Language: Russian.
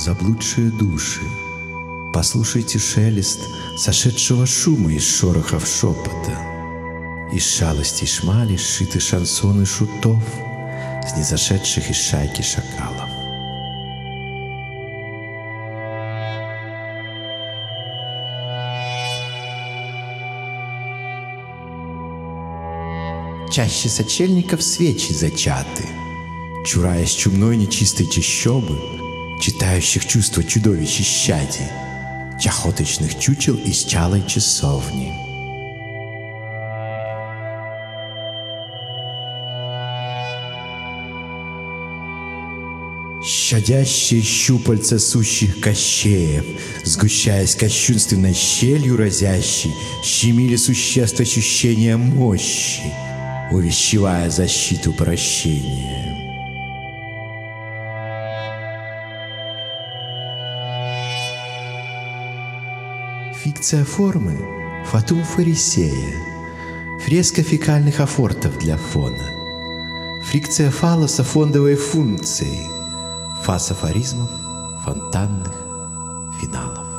заблудшие души, послушайте шелест сошедшего шума из шорохов шепота, из шалостей шмали сшиты шансоны шутов, снизошедших из шайки шакалов. Чаще сочельников свечи зачаты, чураясь чумной нечистой чащобы, читающих чувства чудовищ исчадий, чахоточных чучел из чалой часовни. Щадящие щупальца сущих кощеев, сгущаясь кощунственной щелью разящей, щемили существ ощущения мощи, увещевая защиту прощения. Фикция формы — фатум фарисея, фреска фекальных афортов для фона, фрикция фалоса фондовой функцией, фас афоризмов, фонтанных финалов.